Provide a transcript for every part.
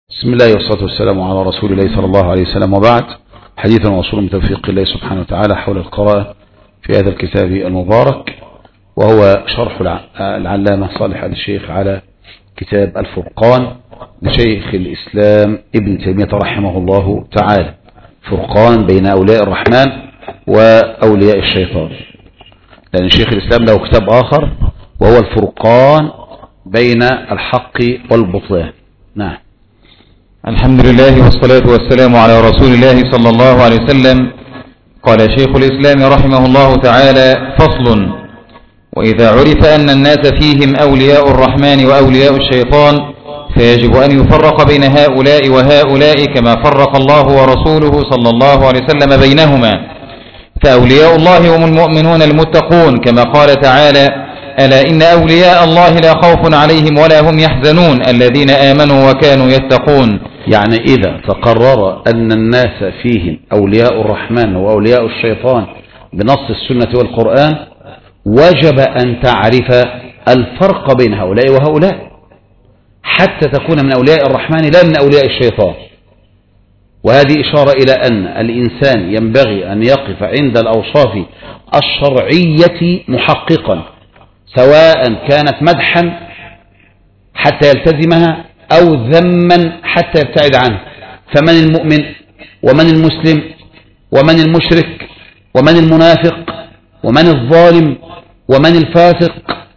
بسم الله والصلاة والسلام على رسول الله صلى الله عليه وسلم، وبعد. حديثا وصول من توفيق الله سبحانه وتعالى حول القراءة في هذا الكتاب المبارك، وهو شرح العلامة صالح آل الشيخ على كتاب الفرقان لشيخ الإسلام ابن تيمية رحمه الله تعالى، فرقان بين أولياء الرحمن وأولياء الشيطان، لأن شيخ الإسلام له كتاب آخر وهو الفرقان بين الحق والبطلان. نعم. الحمد لله والصلاة والسلام على رسول الله صلى الله عليه وسلم. قال شيخ الإسلام رحمه الله تعالى: فصل: وإذا عرف أن الناس فيهم أولياء الرحمن وأولياء الشيطان فيجب أن يفرق بين هؤلاء وهؤلاء كما فرق الله ورسوله صلى الله عليه وسلم بينهما، فأولياء الله هم المؤمنون المتقون كما قال تعالى: ألا إن أولياء الله لا خوف عليهم ولا هم يحزنون الذين آمنوا وكانوا يتقون. يعني إذا تقرر أن الناس فيهم أولياء الرحمن وأولياء الشيطان بنص السنة والقرآن، وجب أن تعرف الفرق بين هؤلاء وهؤلاء حتى تكون من أولياء الرحمن لا من أولياء الشيطان. وهذه إشارة إلى أن الإنسان ينبغي أن يقف عند الأوصاف الشرعية محققا، سواء كانت مدحا حتى يلتزمها أو ذما حتى يبتعد عنه. فمن المؤمن ومن المسلم ومن المشرك ومن المنافق ومن الظالم ومن الفاسق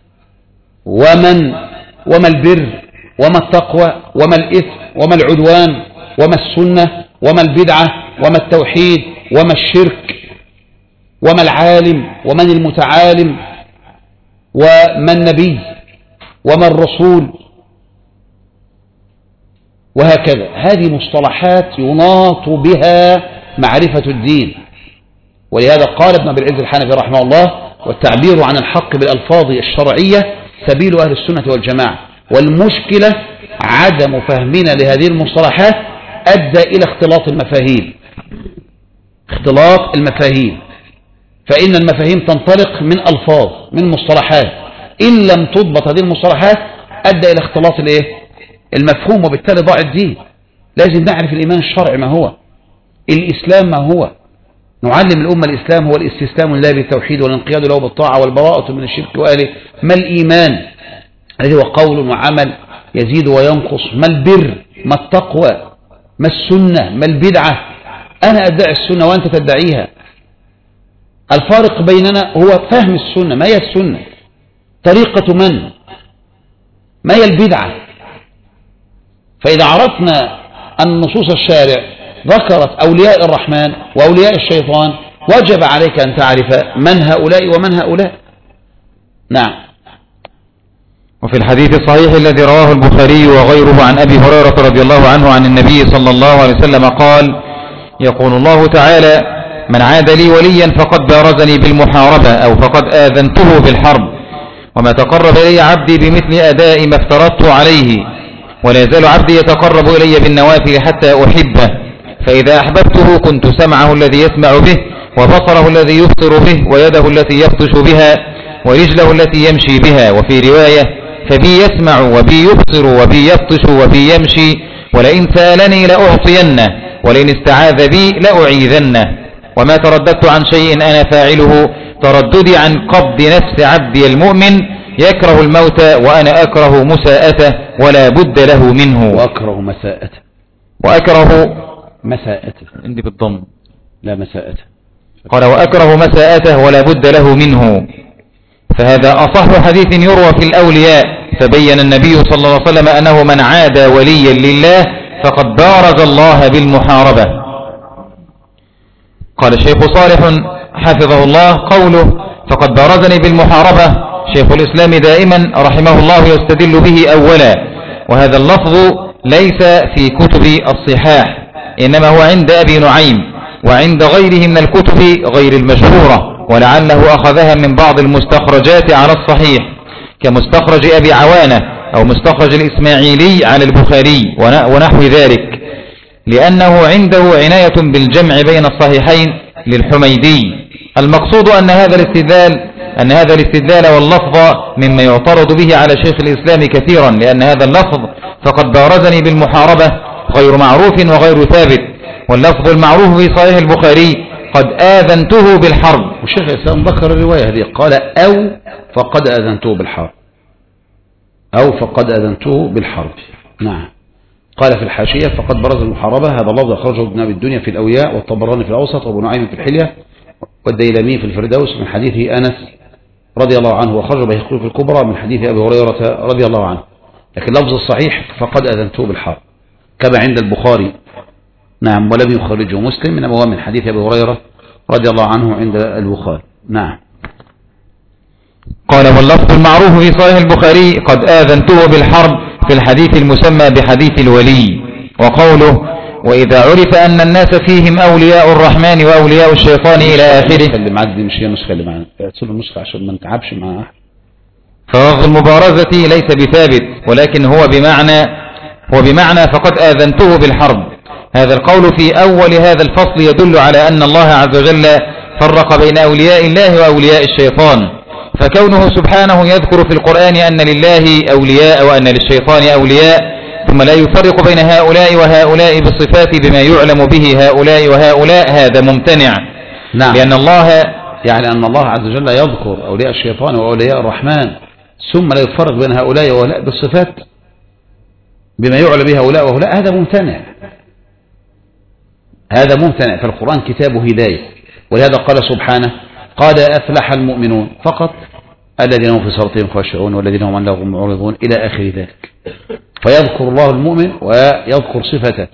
وما البر وما التقوى وما الإثم وما العدوان وما السنة وما البدعة وما التوحيد وما الشرك وما العالم ومن المتعالم وما النبي وما الرسول، وهكذا. هذه مصطلحات يناط بها معرفة الدين، ولهذا قال ابن أبي العز الحنفي رحمه الله: والتعبير عن الحق بالألفاظ الشرعية سبيل أهل السنة والجماعة. والمشكلة عدم فهمنا لهذه المصطلحات أدى إلى اختلاط المفاهيم، فإن المفاهيم تنطلق من ألفاظ، من مصطلحات، إن لم تضبط هذه المصطلحات أدى إلى اختلاط المفهوم، وبالتالي ضاع الدين. لازم نعرف الإيمان الشرعي ما هو، الإسلام ما هو، نعلم الأمة الإسلام هو الاستسلام لله بالتوحيد والانقياد له بالطاعة والبراءة من الشرك وأهله. ما الإيمان الذي هو قول وعمل يزيد وينقص؟ ما البر؟ ما التقوى؟ ما السنة؟ ما البدعة؟ أنا أدعي السنة وأنت تدعيها. الفارق بيننا هو فهم السنة. ما هي السنة؟ طريقة من؟ ما هي البدعة؟ فإذا عرفنا أن نصوص الشارع ذكرت أولياء الرحمن وأولياء الشيطان، وجب عليك أن تعرف من هؤلاء ومن هؤلاء. نعم. وفي الحديث الصحيح الذي رواه البخاري وغيره عن أبي هريرة رضي الله عنه عن النبي صلى الله عليه وسلم قال: يقول الله تعالى: من عاد لي وليا فقد بارزني بالمحاربة أو فقد آذنته بالحرب، وما تقرب إلي عبدي بمثل أداء ما افترضت عليه، ولا يزال عبدي يتقرب إلي بالنوافل حتى أحبه، فإذا أحببته كنت سمعه الذي يسمع به، وبصره الذي يبصر به، ويده التي يبطش بها، ورجله التي يمشي بها. وفي رواية: فبي يسمع وبي يبصر وبي يبطش وبي يمشي، ولئن سألني لأعطينه، ولئن استعاذ بي لأعيذنه. وما ترددت عن شيء أنا فاعله ترددي عن قبض نفس عبدي المؤمن، يكره الموت وأنا أكره مساءته ولا بد له منه. وأكره مساءته عندي بالضم، لا مساءته. قال: وأكره مساءته ولا بد له منه. فهذا أصح حديث يروى في الأولياء، فبين النبي صلى الله عليه وسلم أنه من عاد وليا لله فقد بارز الله بالمحاربة. قال الشيخ صالح حفظه الله: قوله فقد بارزني بالمحاربة، شيخ الإسلام دائما رحمه الله يستدل به أولا، وهذا اللفظ ليس في كتب الصحاح، إنما هو عند أبي نعيم وعند غيره من الكتب غير المشهورة، ولعله أخذها من بعض المستخرجات على الصحيح، كمستخرج أبي عوانة أو مستخرج الإسماعيلي على البخاري ونحو ذلك، لأنه عنده عناية بالجمع بين الصحيحين للحميدي. المقصود أن هذا الاستدلال واللفظ مما يعترض به على شيخ الإسلام كثيرا، لأن هذا اللفظ فقد بارزني بالمحاربة غير معروف وغير ثابت. واللفظ المعروف في صحيح البخاري قد آذنته بالحرب. والشيخ الإسلام ذكر الرواية هذه قال أو فقد آذنته بالحرب، أو فقد آذنته بالحرب. نعم. قال في الحاشية فقد برز المحاربة، هذا لفظ أخرجه ابن أبي الدنيا في الأوياء والطبراني في الأوسط وابن نعيم في الحلية والديلمي في الفردوس من حديث أنس رضي الله عنه، وخرج بيهقي في الكبرى من حديث أبي هريرة رضي الله عنه. لكن لفظ الصحيح فقد آذنته بالحرب كما عند البخاري. نعم. ولم يخرجه مسلم من أبواب من حديث أبي هريرة رضي الله عنه عند البخاري. نعم. قال واللفظ المعروف في صحيح البخاري قد آذنته بالحرب في الحديث المسمى بحديث الولي. وقوله وإذا عرف أن الناس فيهم أولياء الرحمن وأولياء الشيطان إلى آخره. اللي معدي مش هي النسخة اللي معنا، اتصل النسخة عشان ما نتعبش معها. فلفظ المبارزة ليس بثابت، ولكن هو بمعنى فقد آذنته بالحرب. هذا القول في أول هذا الفصل يدل على أن الله عز وجل فرق بين أولياء الله وأولياء الشيطان، فكونه سبحانه يذكر في القرآن أن لله أولياء وأن للشيطان أولياء ثم لا يفرق بين هؤلاء وهؤلاء بالصفات بما يعلم به هؤلاء وهؤلاء، هذا ممتنع. نعم. لأن الله يعني أن الله عز وجل يذكر أولياء الشيطان وأولياء الرحمن ثم لا يفرق بين هؤلاء وهؤلاء بالصفات بما يعلم به هؤلاء وهؤلاء، هذا ممتنع. هذا ممتنع. فالقرآن كتاب هداية، ولهذا قال سبحانه قد أفلح المؤمنون فقط الذين هم في صلاتهم خاشعون والذين هم عن لغو معرضون إلى آخر ذلك. فيذكر الله المؤمن ويذكر صفته.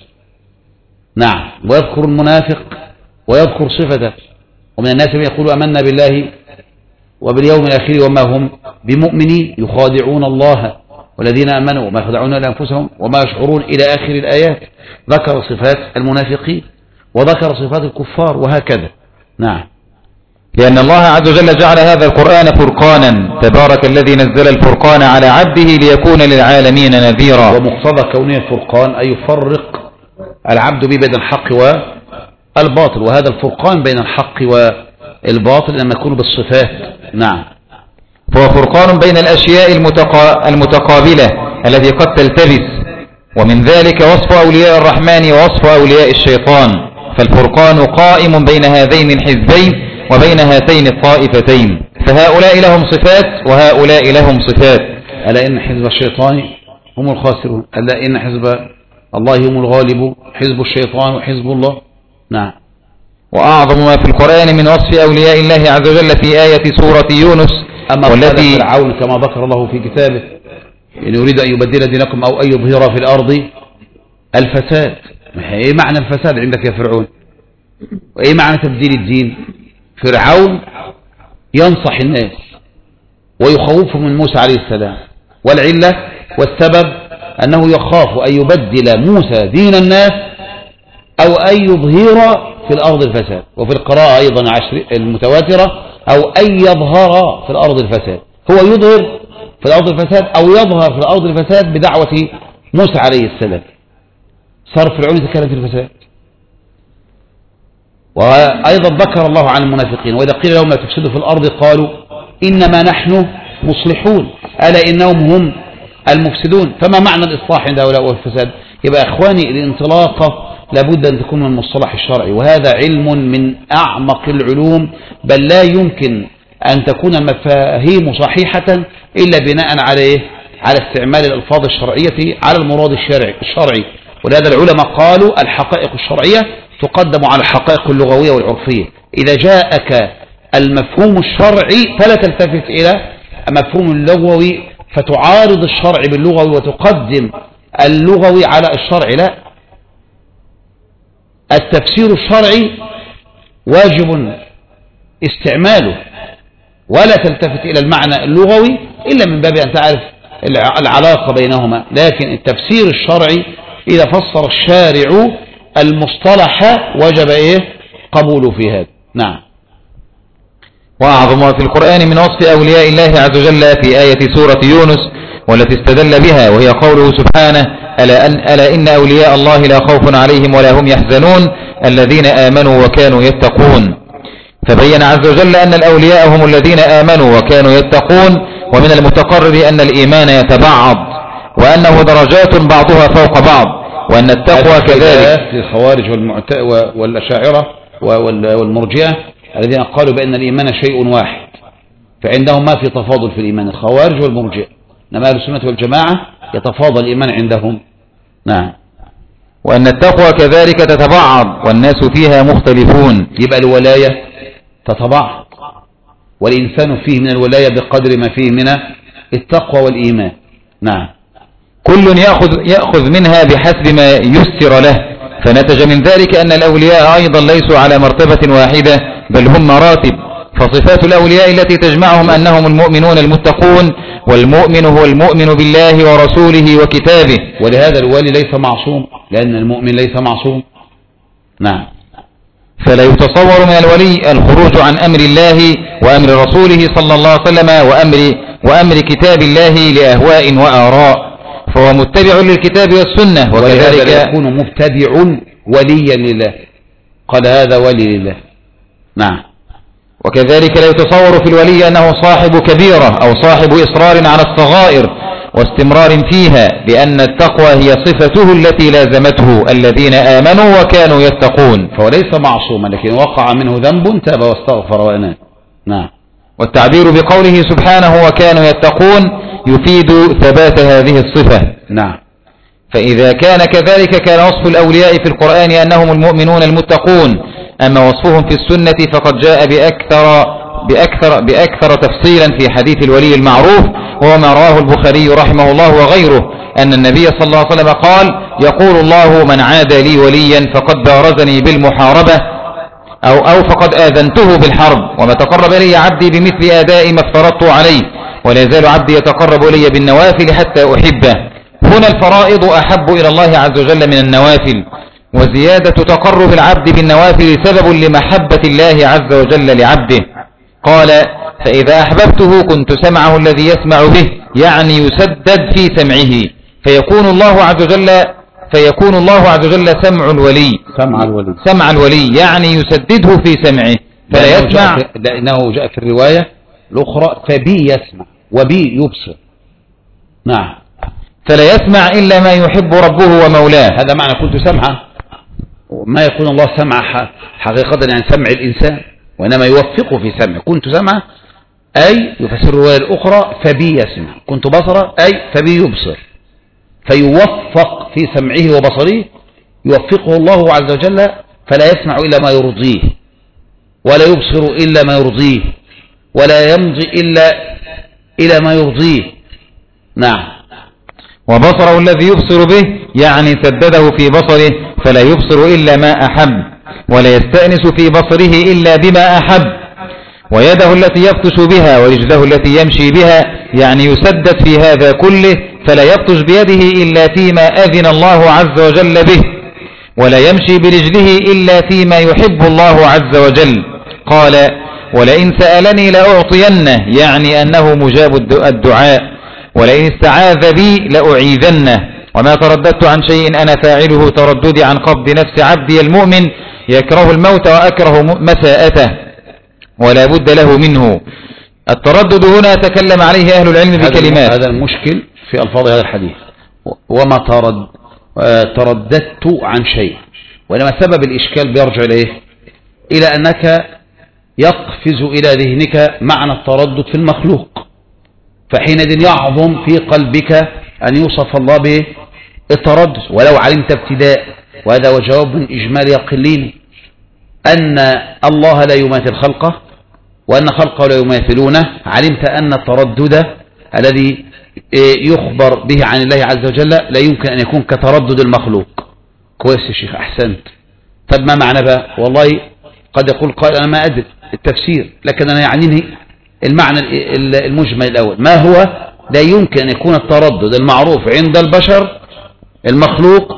نعم. ويذكر المنافق ويذكر صفته. ومن الناس من يقول آمنا بالله وباليوم الآخر وما هم بمؤمنين يخادعون الله والذين آمنوا وما يخدعون إلا أنفسهم وما يشعرون إلى آخر الآيات. ذكر صفات المنافقين وذكر صفات الكفار وهكذا. نعم. لأن الله عز وجل جعل هذا القرآن فرقانا، تبارك الذي نزل الفرقان على عبده ليكون للعالمين نذيرا. ومقتضى كونه الفرقان أن يفرق العبد به بين الحق والباطل، وهذا الفرقان بين الحق والباطل لما يكون بالصفات. نعم. فهو فرقان بين الأشياء المتقابلة التي قد تلتبس، ومن ذلك وصف أولياء الرحمن ووصف أولياء الشيطان، فالفرقان قائم بين هذين الحزبين وبين هاتين الطائفتين، فهؤلاء لهم صفات وهؤلاء لهم صفات. ألا إن حزب الشيطان هم الخاسرون، ألا إن حزب الله هم الغالبون، حزب الشيطان وحزب الله. نعم. وأعظم ما في القرآن من وصف أولياء الله عز وجل في آية سورة يونس والتي فرعون كما ذكر الله في كتابه إن يريد أن يبدل دينكم أو أن يظهر في الأرض الفساد. إيه معنى الفساد عندك يا فرعون؟ وإيه معنى تبديل الدين؟ فرعون ينصح الناس ويخوفهم من موسى عليه السلام، والعلة والسبب أنه يخاف أن يبدل موسى دين الناس أو أن يظهر في الأرض الفساد، وفي القراءة أيضا المتواترة أو أن يظهر في الأرض الفساد. هو يظهر في الأرض الفساد أو يظهر في الأرض الفساد بدعوة موسى عليه السلام. صار فرعون يتكلم في الفساد. وأيضا ذكر الله عن المنافقين وإذا قيل لهم لا تفسدوا في الأرض قالوا إنما نحن مصلحون ألا إنهم هم المفسدون. فما معنى الإصلاح عند هؤلاء والفساد؟ يبقى أخواني الانطلاقة لابد أن تكون من المصطلح الشرعي، وهذا علم من أعمق العلوم، بل لا يمكن أن تكون المفاهيم صحيحة إلا بناء على استعمال الألفاظ الشرعية على المراد الشرعي. ولهذا العلماء قالوا الحقائق الشرعية تقدم على الحقائق اللغوية والعرفية. إذا جاءك المفهوم الشرعي فلا تلتفت إلى المفهوم اللغوي فتعارض الشرع باللغوي وتقدم اللغوي على الشرع. لا، التفسير الشرعي واجب استعماله ولا تلتفت إلى المعنى اللغوي إلا من باب أن تعرف العلاقة بينهما. لكن التفسير الشرعي إذا فسر الشارع المصطلح وجب قبوله في هذا. نعم. وأعظم في القرآن من وصف أولياء الله عز وجل في آية سورة يونس والتي استدل بها، وهي قوله سبحانه ألا إن أولياء الله لا خوف عليهم ولا هم يحزنون الذين آمنوا وكانوا يتقون. فبين عز وجل أن الأولياء هم الذين آمنوا وكانوا يتقون، ومن المتقرر أن الإيمان يتبعض وأنه درجات بعضها فوق بعض، وأن التقوى كذلك. الخوارج والأشاعرة والمرجئة الذين قالوا بأن الإيمان شيء واحد، فعندهم ما في تفاضل في الإيمان، الخوارج والمرجئة، إنما أهل السنة والجماعة يتفاضل الإيمان عندهم. نعم. وأن التقوى كذلك تتبعض والناس فيها مختلفون. يبقى الولاية تتبعض، والإنسان فيه من الولاية بقدر ما فيه من التقوى والإيمان. نعم. كل يأخذ منها بحسب ما يسر له، فنتج من ذلك أن الأولياء أيضا ليسوا على مرتبة واحدة بل هم مراتب، فصفات الأولياء التي تجمعهم أنهم المؤمنون المتقون، والمؤمن هو المؤمن بالله ورسوله وكتابه. ولهذا الولي ليس معصوم، لأن المؤمن ليس معصوم. نعم. فلا يتصور من الولي الخروج عن أمر الله وأمر رسوله صلى الله عليه وسلم وأمر كتاب الله لأهواء وآراء، فهو متبع للكتاب والسنة، وكذلك يكون مبتدع وليا لله. قال هذا ولي لله. نعم. وكذلك لا يتصور في الولي أنه صاحب كبيرة أو صاحب إصرار على الصغائر واستمرار فيها، لأن التقوى هي صفته التي لازمته الذين آمنوا وكانوا يتقون. فهو ليس معصوما، لكن وقع منه ذنب تاب واستغفر وأناب. نعم. والتعبير بقوله سبحانه وكانوا يتقون يفيد ثبات هذه الصفة. نعم. فإذا كان كذلك كان وصف الأولياء في القرآن أنهم المؤمنون المتقون، أما وصفهم في السنة فقد جاء بأكثر تفصيلا في حديث الولي المعروف، وهو ما رواه البخاري رحمه الله وغيره، أن النبي صلى الله عليه وسلم قال: يقول الله: من عاد لي وليا فقد بارزني بالمحاربة أو فقد آذنته بالحرب، وما تقرب إلي عبدي بمثل أداء ما افترضت عليه، ولا يزال عبدي يتقرب إلي بالنوافل حتى أحبه. هنا الفرائض أحب إلى الله عز وجل من النوافل، وزيادة تقرب العبد بالنوافل سبب لمحبة الله عز وجل لعبده. قال: فإذا أحببته كنت سمعه الذي يسمع به، يعني يسدد في سمعه، فيكون الله عز وجل سمع الولي يعني يسدده في سمعه فلا يسمع، لأنه جاء في الرواية الأخرى فبي يسمع وبي يبصر. نعم. فلا يسمع إلا ما يحب ربه ومولاه. هذا معنى كنت سمعه، ما يكون الله سمع حقيقة يعني سمع الإنسان، وإنما يوفقه في سمعه. كنت سمعه أي يفسر الرواية الأخرى فبي يسمع، كنت بصره أي فبي يبصر، فيوفق في سمعه وبصره، يوفقه الله عز وجل فلا يسمع إلا ما يرضيه، ولا يبصر إلا ما يرضيه، ولا يمضي إلا إلى ما يرضيه. نعم. وبصره الذي يبصر به يعني سدده في بصره فلا يبصر إلا ما أحب، ولا يستأنس في بصره إلا بما أحب. ويده التي يبطش بها ورجله التي يمشي بها يعني يسدد في هذا كله، فلا يبطش بيده إلا فيما أذن الله عز وجل به، ولا يمشي برجله إلا فيما يحب الله عز وجل. قال: ولئن سألني لأعطينه، يعني أنه مجاب الدعاء، ولئن استعاذ بي لأعيذنه، وما ترددت عن شيء أنا فاعله ترددي عن قبض نفس عبدي المؤمن يكره الموت وأكره مساءته ولا بد له منه. التردد هنا تكلم عليه أهل العلم بكلمات. هذا المشكل في ألفاظ هذا الحديث، وما ترددت عن شيء، وإنما سبب الإشكال بيرجع إلى أنك يقفز إلى ذهنك معنى التردد في المخلوق، فحينئذ يعظم في قلبك أن يوصف الله بالتردد، ولو علمت ابتداء، وهذا وجواب إجمالي يقلين، أن الله لا يماثل خلقه وأن خلقه لا يماثلونه، علمت أن التردد الذي يخبر به عن الله عز وجل لا يمكن أن يكون كتردد المخلوق. كويس يا شيخ، أحسنت. طب ما معنى بقى؟ والله قد يقول قائل أنا ما أدري التفسير، لكن أنا يعنيني المعنى المجمل الأول. ما هو؟ لا يمكن أن يكون التردد المعروف عند البشر المخلوق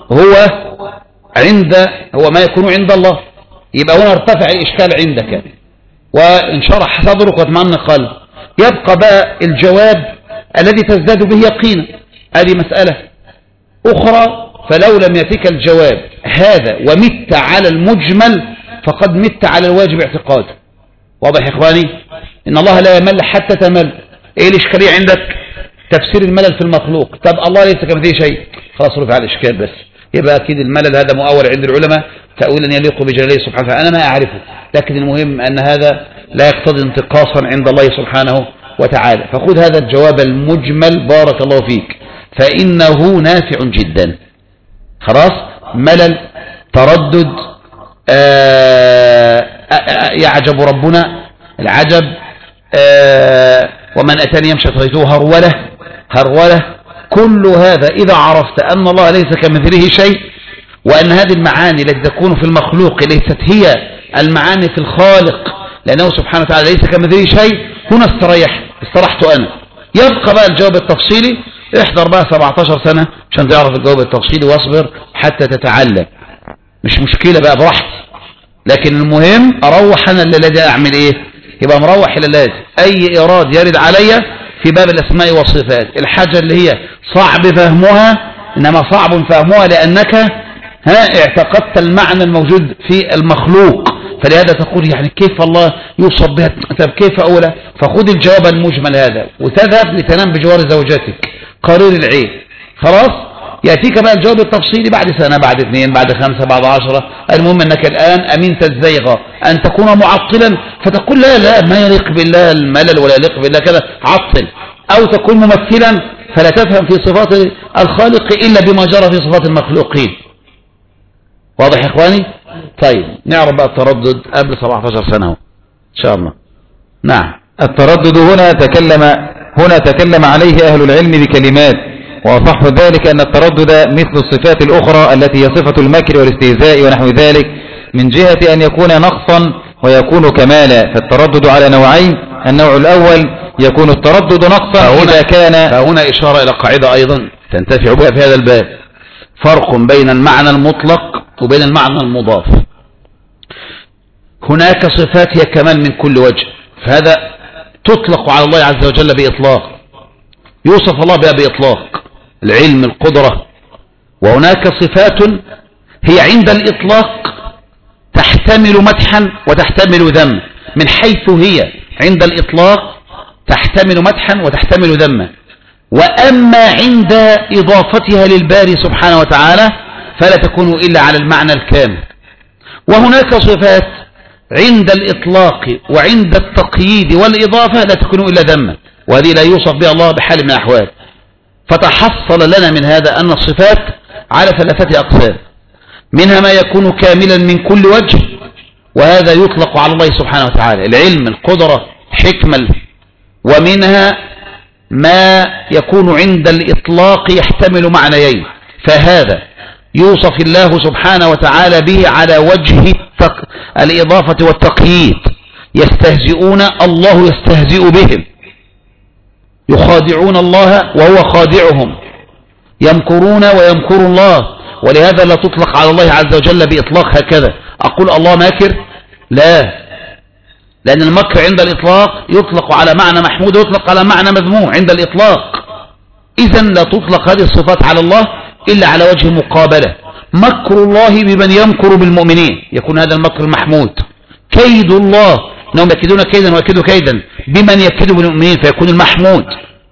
هو ما يكون عند الله. يبقى هنا ارتفع الإشكال عندك وانشرح صدرك واطمأن قلبك. يبقى بقى الجواب الذي تزداد به يقينا، هذه مسألة أخرى. فلو لم يأتيك الجواب هذا ومت على المجمل فقد مت على الواجب اعتقاده. واضح يا إخواني؟ إن الله لا يمل حتى تمل. إيه الإشكالية عندك؟ تفسير الملل في المخلوق. طب الله ليس كمثله شيء، خلاص رفع الإشكال بس. يبقى أكيد الملل هذا مؤول عند العلماء تأويلا يليق بجلاله سبحانه وتعالى. أنا ما أعرفه، لكن المهم أن هذا لا يقتضي انتقاصا عند الله سبحانه وتعالى. فخذ هذا الجواب المجمل بارك الله فيك، فإنه نافع جدا. خلاص، ملل، تردد، يعجب ربنا، العجب، ومن أتاني يمشي أتيته هرولة، كل هذا إذا عرفت أن الله ليس كمثله شيء، وأن هذه المعاني التي تكون في المخلوق ليست هي المعاني في الخالق، لأنه سبحانه وتعالى ليس كمثله شيء، هنا استرحت أنا. يبقى بقى الجواب التفصيلي، احضر بقى 17 سنة عشان تعرف الجواب التفصيلي، واصبر حتى تتعلم، مش مشكلة بقى براحتي. لكن المهم أروح أنا الذي أعمل إيه؟ يبقى مروح إلى الذي أي إيراد يرد علي في باب الأسماء والصفات، الحاجة اللي هي صعب فهمها، إنما صعب فهمها لأنك اعتقدت المعنى الموجود في المخلوق، فلهذا تقول يعني كيف الله يوصف بها، طب كيف أولا؟ فخذ الجواب المجمل هذا وتذهب لتنام بجوار زوجتك قرير العين. خلاص، يأتيك بقى الجواب التفصيلي بعد سنة، بعد 2، بعد 5، بعد 10. المهم أنك الآن أمنت الزيغة أن تكون معطلا فتقول لا ما يليق بالله الملل ولا يليق بالله كذا، عطل. أو تكون ممثلا فلا تفهم في صفات الخالق إلا بما جرى في صفات المخلوقين. واضح يا إخواني؟ طيب نعرف بقى التردد قبل 17 سنة إن شاء الله. نعم، التردد هنا تكلم عليه أهل العلم بكلمات، وأصح ذلك أن التردد مثل الصفات الأخرى التي هي صفة المكر والاستهزاء ونحو ذلك، من جهة أن يكون نقصا ويكون كمالا. فالتردد على نوعين، النوع الأول يكون التردد نقصا إذا كان. فهنا إشارة إلى قاعدة أيضا تنتفع بها في هذا الباب، فرق بين المعنى المطلق وبين المعنى المضاف. هناك صفات هي كمال من كل وجه، فهذا تطلق على الله عز وجل بإطلاق، يوصف الله بها بإطلاق، العلم، القدرة. وهناك صفات هي عند الإطلاق تحتمل مدحا وتحتمل ذم، من حيث هي عند الإطلاق تحتمل مدحا وتحتمل ذما، وأما عند إضافتها للباري سبحانه وتعالى فلا تكون إلا على المعنى الكامل. وهناك صفات عند الإطلاق وعند التقييد والإضافة لا تكون إلا ذما، وهذه لا يوصف بها الله بحال من الأحوال. فتحصل لنا من هذا أن الصفات على 3 أقسام، منها ما يكون كاملا من كل وجه، وهذا يطلق على الله سبحانه وتعالى، العلم، القدرة، حكمة. ومنها ما يكون عند الإطلاق يحتمل معنيين، فهذا يوصف الله سبحانه وتعالى به على وجه الإضافة والتقييد. يستهزئون، الله يستهزئ بهم، يخادعون الله وهو خادعهم، يمكرون ويمكر الله، ولهذا لا تطلق على الله عز وجل بإطلاق هكذا أقول الله ماكر، لا، لأن المكر عند الإطلاق يطلق على معنى محمود ويطلق على معنى مذموم عند الإطلاق. إذن لا تطلق هذه الصفات على الله إلا على وجه المقابلة. مكر الله بمن يمكر بالمؤمنين يكون هذا المكر المحمود، كيد الله إنهم يكيدون كيدا ويكيدوا كيدا بمن يكيد بالمؤمنين فيكون المحمود.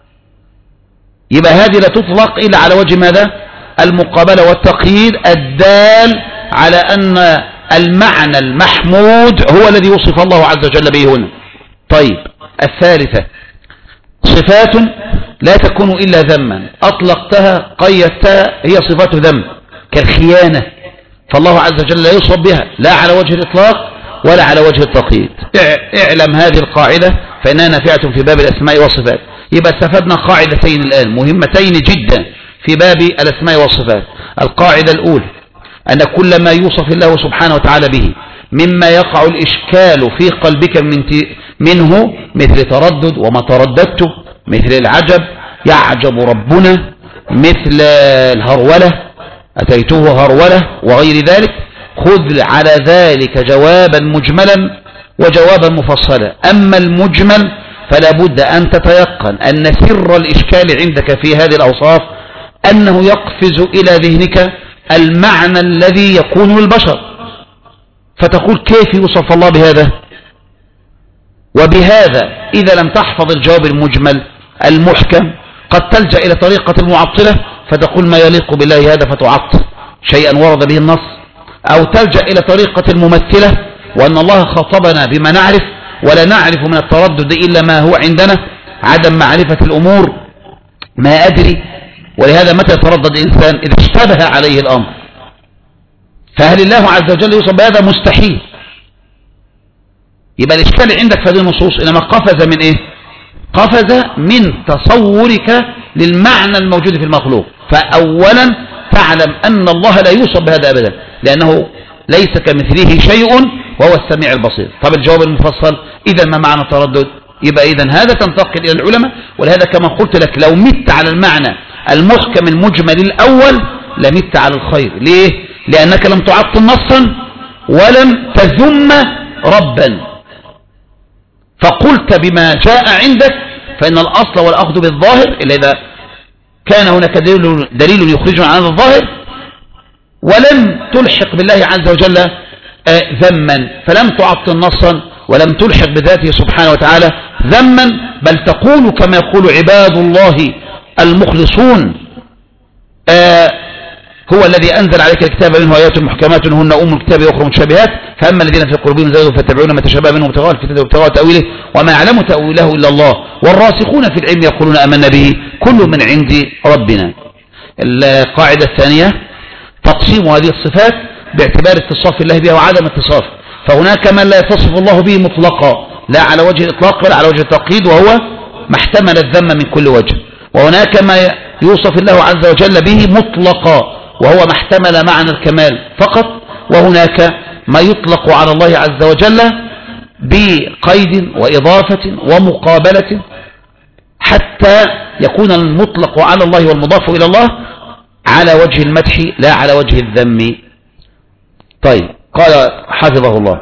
يبقى هذه لا تطلق إلا على وجه ماذا؟ المقابلة والتقييد الدال على أن المعنى المحمود هو الذي يوصف الله عز وجل به هنا. طيب، الثالثة صفات لا تكون إلا ذما، أطلقتها قيدتها هي صفات ذم كالخيانة، فالله عز وجل لا يوصف بها لا على وجه الإطلاق ولا على وجه التقييد. اعلم هذه القاعدة فإنها نافعة في باب الأسماء والصفات. يبقى استفدنا قاعدتين الآن مهمتين جدا في باب الأسماء والصفات. القاعدة الأولى أن كل ما يوصف الله سبحانه وتعالى به مما يقع الإشكال في قلبك منه مثل تردد وما ترددته، مثل العجب يعجب ربنا، مثل الهرولة أتيته هرولة وغير ذلك، خذ على ذلك جوابا مجملا وجوابا مفصلا. أما المجمل فلا بد أن تتيقن أن سر الإشكال عندك في هذه الأوصاف أنه يقفز إلى ذهنك المعنى الذي يكون البشر، فتقول كيف يوصف الله بهذا؟ وبهذا إذا لم تحفظ الجواب المجمل المحكم قد تلجأ إلى طريقة المعطلة فتقول ما يليق بالله هذا فتعطل، شيئا ورد به النص، أو تلجأ إلى طريقة الممثلة وأن الله خاطبنا بما نعرف ولا نعرف من التردد إلا ما هو عندنا، عدم معرفة الأمور، ما أدري. ولهذا متى يتردد الإنسان؟ إذا اشتبه عليه الأمر. فهل الله عز وجل يوصف بهذا؟ مستحيل. يبقى الإشكال عندك في هذه النصوص إنما قفز من إيه؟ قفز من تصورك للمعنى الموجود في المخلوق. فأولا تعلم أن الله لا يوصف بهذا أبدا، لأنه ليس كمثله شيء وهو السميع البصير. طب الجواب المفصل، إذا ما معنى التردد؟ يبقى إذا هذا تنتقل إلى العلماء. ولهذا كما قلت لك لو مت على المعنى المحكم المجمل الأول لمت على الخير. ليه؟ لأنك لم تعطل نصا ولم تذم ربا، فقلت بما جاء عندك، فإن الأصل والأخذ بالظاهر إلا إذا كان هناك دليل يخرجنا عن الظاهر، ولم تلحق بالله عز وجل ذما، فلم تعطل نصا ولم تلحق بذاته سبحانه وتعالى ذما، بل تقول كما يقول عباد الله المخلصون هو الذي أنزل عليك الكتاب منه آيات محكمات هن أم الكتاب وأخرى متشابهات، فأما الذين في قلوبهم زيغ فاتبعون ما تشابه منه ابتغاء الفتنة وابتغاء تأويله وما يعلم تأويله إلا الله والراسخون في العلم يقولون آمنا به كل من عند ربنا. القاعدة الثانية تقسيم هذه الصفات باعتبار اتصاف الله بها وعدم اتصاف. فهناك من لا يتصف الله به مطلقا لا على وجه الإطلاق بل على وجه التقييد، وهو ما احتمل الذم من كل وجه. وهناك ما يوصف الله عز وجل به مطلقا وهو ما احتمل معنى الكمال فقط. وهناك ما يطلق على الله عز وجل بقيد وإضافة ومقابلة حتى يكون المطلق على الله والمضاف إلى الله على وجه المدح لا على وجه الذم. طيب، قال حفظه الله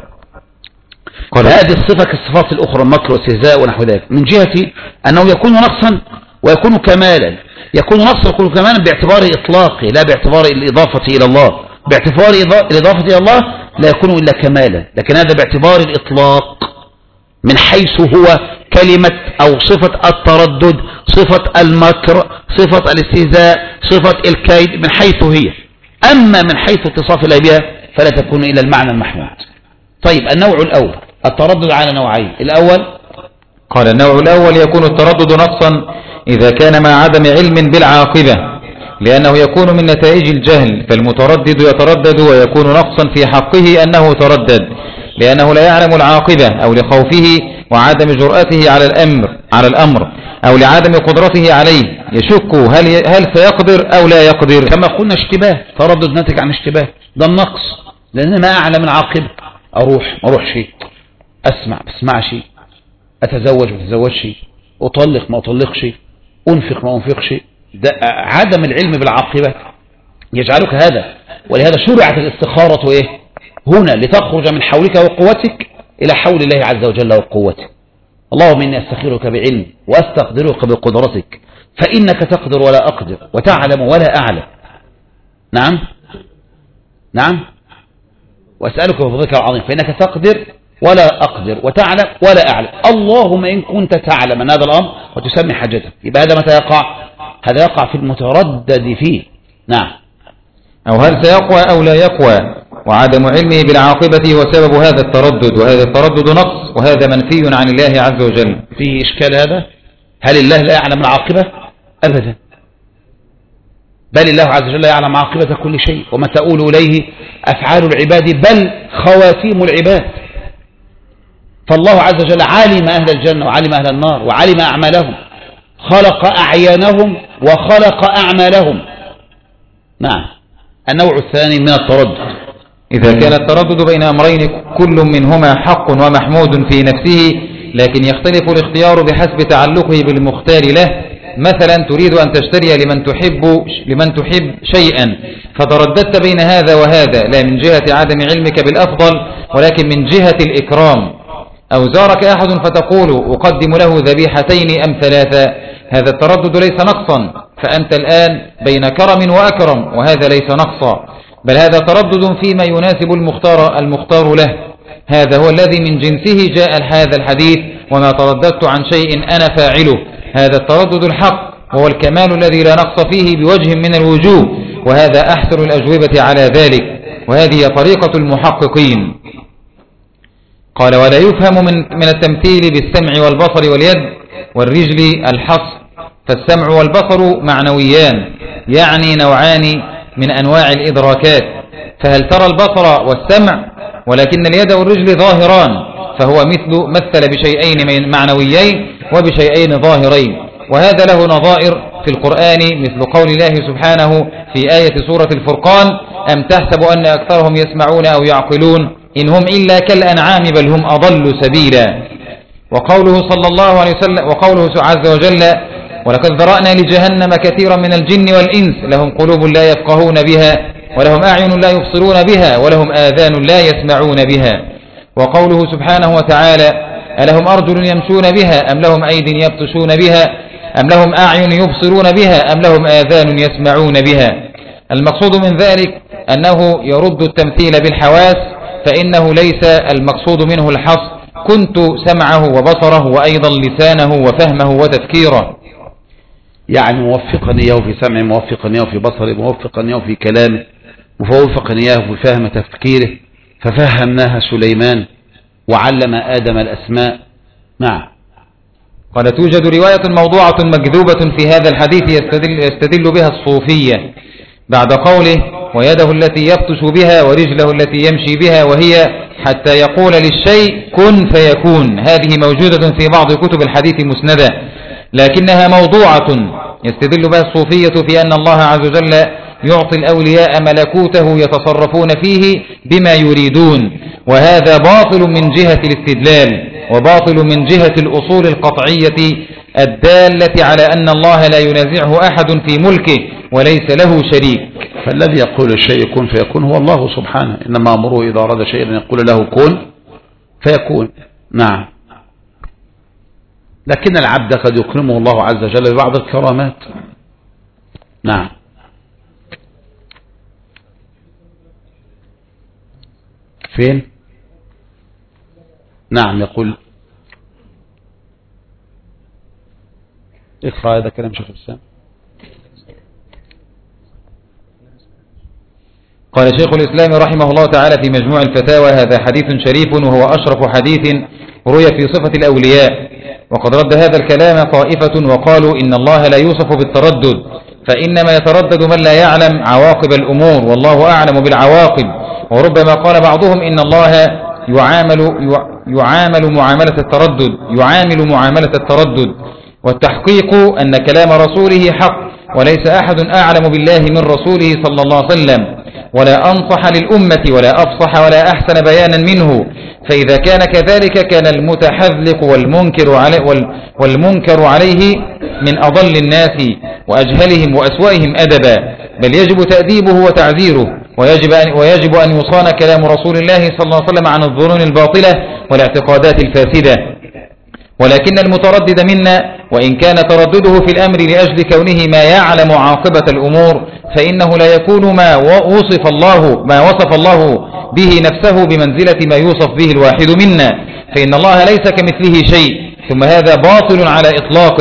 هذه الصفة كالصفات الأخرى المكر والاستهزاء ونحو ذلك من جهة أنه يكون نقصا ويكون كمالا. يكون نقصا ويكون كمالا باعتبار إطلاقه لا باعتبار الإضافة إلى الله. باعتبار الإضافة إلى الله لا يكون إلا كمالا، لكن هذا باعتبار الإطلاق من حيث هو كلمة أو صفة التردد، صفة المكر، صفة الاستهزاء، صفة الكيد، من حيث هي. أما من حيث اتصاف الله بها فلا تكون إلى المعنى المحمود. طيب، النوع الأول التردد على نوعين. الأول قال النوع الأول يكون التردد نقصا إذا كان مع عدم علم بالعاقبة، لأنه يكون من نتائج الجهل، فالمتردد يتردد ويكون نقصا في حقه أنه تردد لأنه لا يعلم العاقبة أو لخوفه وعدم جرأته على الأمر أو لعدم قدرته عليه، يشك هل سيقدر أو لا يقدر. كما قلنا اشتباه، تردد ناتج عن اشتباه، ده النقص، لأن ما أعلم العاقبة. أروح ما أروحش، أسمع ما أسمعش، أتزوج ما أتزوجش، أطلق ما أطلقش، أنفق ما أنفقش. ده عدم العلم بالعاقبة يجعلك هذا. ولهذا شرعت الاستخارة إيه؟ هنا لتخرج من حولك وقوتك إلى حول الله عز وجل وقوته. اللهم إني أستخيرك بعلم وأستقدرك بقدرتك، فإنك تقدر ولا أقدر وتعلم ولا أعلم. نعم نعم، وأسألك بفضلك العظيم، فإنك تقدر ولا أقدر وتعلم ولا أعلم. اللهم إن كنت تعلم أن هذا الأمر وتسمي حاجتك. يبقى هذا متى يقع؟ هذا يقع في المتردد فيه. نعم. أو هل سيقوى أو لا يقوى، وعدم علمه بالعاقبة هو سبب هذا التردد، وهذا التردد نقص، وهذا منفي عن الله عز وجل. فيه إشكال هذا؟ هل الله لا يعلم العاقبة؟ أبدا، بل الله عز وجل يعلم عاقبة كل شيء، وما تؤول إليه أفعال العباد بل خواتيم العباد. فالله عز وجل علم أهل الجنة وعلم أهل النار وعلم أعمالهم، خلق أعيانهم وخلق أعمالهم. نعم. النوع الثاني من التردد إذا كان التردد بين أمرين كل منهما حق ومحمود في نفسه، لكن يختلف الاختيار بحسب تعلقه بالمختار له. مثلا تريد أن تشتري لمن تحب شيئا، فترددت بين هذا وهذا، لا من جهة عدم علمك بالأفضل ولكن من جهة الإكرام. أو زارك أحد فتقول أقدم له ذبيحتين أم ثلاثة، هذا التردد ليس نقصا، فأنت الآن بين كرم وأكرم، وهذا ليس نقصا، بل هذا تردد فيما يناسب المختار له. هذا هو الذي من جنسه جاء هذا الحديث: وما ترددت عن شيء أنا فاعله. هذا التردد الحق وهو الكمال الذي لا نقص فيه بوجه من الوجوه، وهذا أحسن الأجوبة على ذلك، وهذه طريقة المحققين. قال: ولا يفهم من التمثيل بالسمع والبصر واليد والرجل الحصر، فالسمع والبصر معنويان، يعني نوعان من أنواع الإدراكات، فهل ترى البصر والسمع؟ ولكن اليد والرجل ظاهران، فهو مثل بشيئين معنويين وبشيئين ظاهرين. وهذا له نظائر في القرآن، مثل قول الله سبحانه في آية سورة الفرقان: أم تحسب أن أكثرهم يسمعون أو يعقلون إن هم إلا كالأنعام بل هم أضل سبيلا. وقوله صلى الله عليه وسلم، وقوله عز وجل: ولقد ذرأنا لجهنم كثيرا من الجن والإنس لهم قلوب لا يفقهون بها ولهم أعين لا يبصرون بها ولهم آذان لا يسمعون بها. وقوله سبحانه وتعالى: ألهم أرجل يمشون بها أم لهم أيد يبطشون بها أم لهم أعين يبصرون بها أم لهم آذان يسمعون بها. المقصود من ذلك أنه يرد التمثيل بالحواس، فإنه ليس المقصود منه الحصر: كنت سمعه وبصره وأيضا لسانه وفهمه وتفكيره. يعني موفقا إياه في سمعه، موفقا إياه في بصره، موفقا إياه في كلامه، موفقا إياه في فهم تفكيره، ففهمناها سليمان وعلم آدم الأسماء. نعم. قال: توجد رواية موضوعة مكذوبة في هذا الحديث يستدل بها الصوفية بعد قوله: ويده التي يبطش بها ورجله التي يمشي بها، وهي حتى يقول للشيء كن فيكون. هذه موجودة في بعض كتب الحديث مسندة، لكنها موضوعة يستدل بها الصوفية في أن الله عز وجل يعطي الأولياء ملكوته يتصرفون فيه بما يريدون، وهذا باطل من جهة الاستدلال، وباطل من جهة الأصول القطعية الدالة على أن الله لا ينازعه أحد في ملكه وليس له شريك. فالذي يقول الشيء كن فيكون هو الله سبحانه، إنما أمره إذا أراد شيئا أن يقول له كن فيكون. نعم. لكن العبد قد يكرمه الله عز وجل ببعض الكرامات. نعم. فين؟ نعم. يقول اقرأ هذا كلام شيخ الإسلام. قال شيخ الإسلام رحمه الله تعالى في مجموع الفتاوى: هذا حديث شريف وهو أشرف حديث روي في صفة الأولياء. وقد رد هذا الكلام طائفة وقالوا إن الله لا يوصف بالتردد، فإنما يتردد من لا يعلم عواقب الأمور، والله أعلم بالعواقب. وربما قال بعضهم إن الله يعامل معاملة التردد، والتحقيق أن كلام رسوله حق، وليس أحد أعلم بالله من رسوله صلى الله عليه وسلم، ولا أنصح للأمة ولا أفصح ولا أحسن بيانا منه. فإذا كان كذلك كان المتحذلق والمنكر عليه من أضل الناس وأجهلهم وأسوأهم أدبا، بل يجب تأديبه وتعذيره، ويجب أن يصان كلام رسول الله صلى الله عليه وسلم عن الظنون الباطلة والاعتقادات الفاسدة. ولكن المتردد منا وإن كان تردده في الأمر لأجل كونه ما يعلم عاقبة الأمور، فإنه لا يكون ما وصف الله به نفسه بمنزلة ما يوصف به الواحد منا، فإن الله ليس كمثله شيء، ثم هذا باطل على إطلاقه.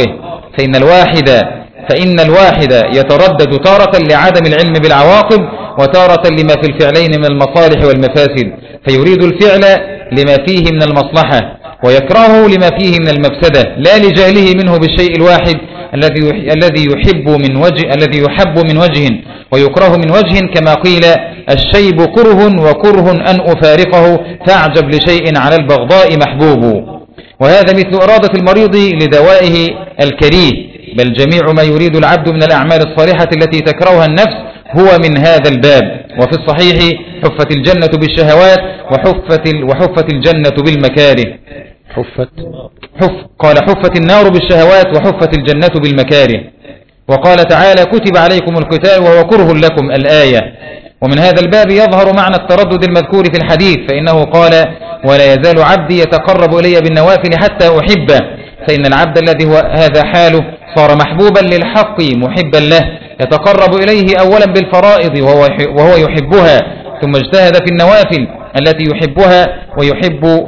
فإن الواحد يتردد تارة لعدم العلم بالعواقب، وتارة لما في الفعلين من المصالح والمفاسد، فيريد الفعل لما فيه من المصلحة ويكرهه لما فيه من المفسدة، لا لجهله منه بالشيء الواحد الذي يحب من وجه ويكره من وجه، كما قيل: الشيب كره وكره أن أفارقه، فاعجب لشيء على البغضاء محبوب. وهذا مثل إرادة المريض لدوائه الكريه، بل جميع ما يريد العبد من الأعمال الصالحة التي تكرهها النفس هو من هذا الباب. وفي الصحيح: حفت الجنة بالشهوات وحفت الجنة بالمكاره. قال: حفت النار بالشهوات وحفت الجنة بالمكاره. وقال تعالى: كتب عليكم القتال وهو كره لكم، الآية. ومن هذا الباب يظهر معنى التردد المذكور في الحديث، فإنه قال: ولا يزال عبدي يتقرب إلي بالنوافل حتى أحبه، فإن العبد الذي هو هذا حاله صار محبوبا للحق محبا له، يتقرب إليه أولا بالفرائض وهو يحبها، ثم اجتهد في النوافل التي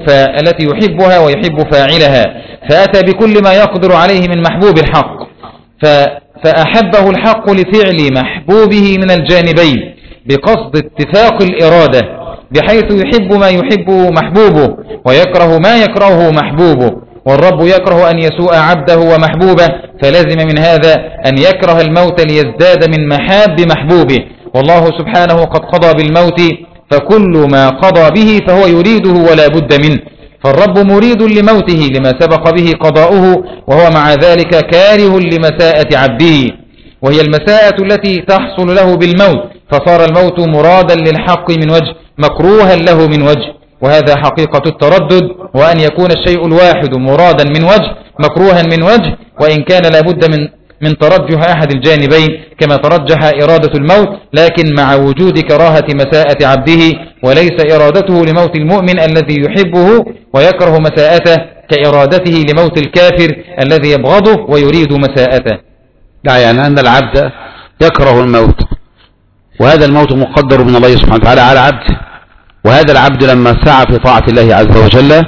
يحبها ويحب فاعلها، فأتى بكل ما يقدر عليه من محبوب الحق. فأحبه الحق لفعل محبوبه من الجانبين بقصد اتفاق الإرادة، بحيث يحب ما يحبه محبوبه ويكره ما يكرهه محبوبه. والرب يكره أن يسوء عبده ومحبوبه، فلازم من هذا أن يكره الموت ليزداد من محاب محبوبه. والله سبحانه قد قضى بالموت، فكل ما قضى به فهو يريده ولا بد منه. فالرب مريد لموته لما سبق به قضاؤه، وهو مع ذلك كاره لمساءة عبده، وهي المساءة التي تحصل له بالموت، فصار الموت مرادا للحق من وجه مكروها له من وجه. وهذا حقيقة التردد، وأن يكون الشيء الواحد مرادا من وجه مكروها من وجه، وإن كان لابد من ترجح أحد الجانبين كما ترجح إرادة الموت، لكن مع وجود كراهة مساءة عبده، وليس إرادته لموت المؤمن الذي يحبه ويكره مساءته كإرادته لموت الكافر الذي يبغضه ويريد مساءته. لا، يعني أن العبد يكره الموت، وهذا الموت مقدر من الله سبحانه وتعالى على عبده، وهذا العبد لما سعى في طاعة الله عز وجل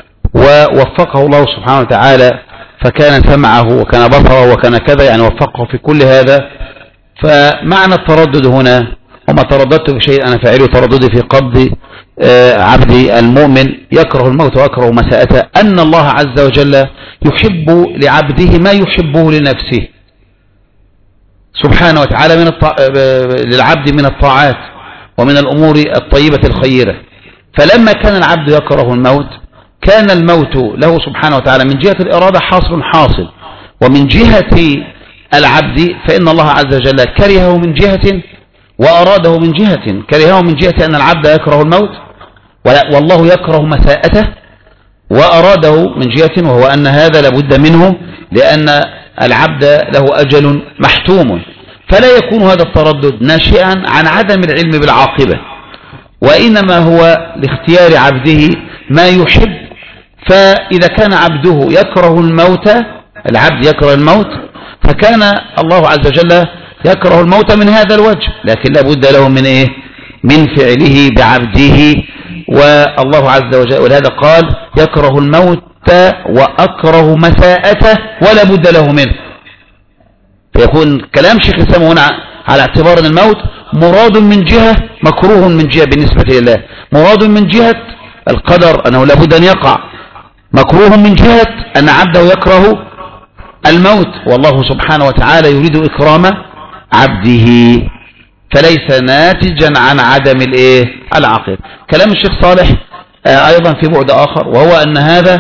ووفقه الله سبحانه وتعالى، فكان سمعه وكان بصره وكان كذا، يعني وفقه في كل هذا. فمعنى التردد هنا، وما ترددت في شيء أنا فاعله ترددي في قبض عبدي المؤمن يكره الموت ويكره مساءته، أن الله عز وجل يحب لعبده ما يحبه لنفسه سبحانه وتعالى للعبد من الطاعات ومن الأمور الطيبة الخيرة. فلما كان العبد يكره الموت، كان الموت له سبحانه وتعالى من جهة الإرادة حاصل، ومن جهة العبد فإن الله عز وجل كرهه من جهة وأراده من جهة. كرهه من جهة أن العبد يكره الموت، والله يكره مساءته، وأراده من جهة وهو أن هذا لابد منه، لأن العبد له أجل محتوم. فلا يكون هذا التردد ناشئا عن عدم العلم بالعاقبة، وإنما هو لاختيار عبده ما يحب. فإذا كان عبده يكره الموت، العبد يكره الموت، فكان الله عز وجل يكره الموت من هذا الوجه، لكن لابد له من إيه؟ من فعله بعبده. والله عز وجل ولهذا قال يكره الموت وأكره مساءته ولا بد له منه. فيكون كلام شيخ الإسلام هنا على اعتبار أن الموت مراد من جهة، مكروه من جهة بالنسبة لله. مراد من جهة القدر أنه لابد أن يقع، مكروه من جهة أن عبده يكره الموت، والله سبحانه وتعالى يريد إكرام عبده، فليس ناتجا عن عدم العقل. كلام الشيخ صالح أيضا في بعد آخر، وهو أن هذا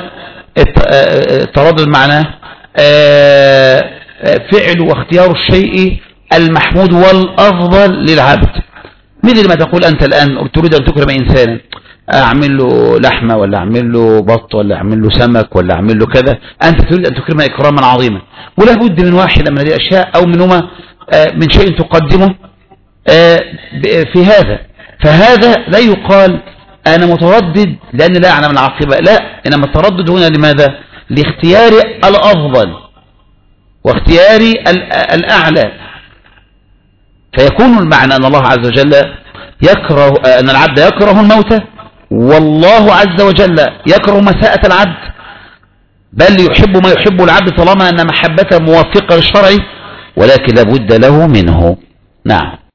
التردد معناه فعل واختيار الشيء المحمود والأفضل للعبد. مثل ما تقول أنت الآن تريد أن تكرم إنسانا، أعمل له لحمة ولا أعمل له بط ولا أعمل له سمك ولا أعمل له كذا، أنت تريد أن تكرمه إكراما عظيما، ولا بد من واحدة من هذه الأشياء أو منهما من شيء تقدمه في هذا. فهذا لا يقال أنا متردد لأن لا أعلم العاقبة، لا، إنما التردد هنا لماذا؟ لاختيار الأفضل واختيار الأعلى. فيكون المعنى أن الله عز وجل يكره، أن العبد يكره الموت، والله عز وجل يكره مساءة العبد، بل يحب ما يحب العبد طالما أن محبته موافقة للشرع، ولكن لابد له منه. نعم.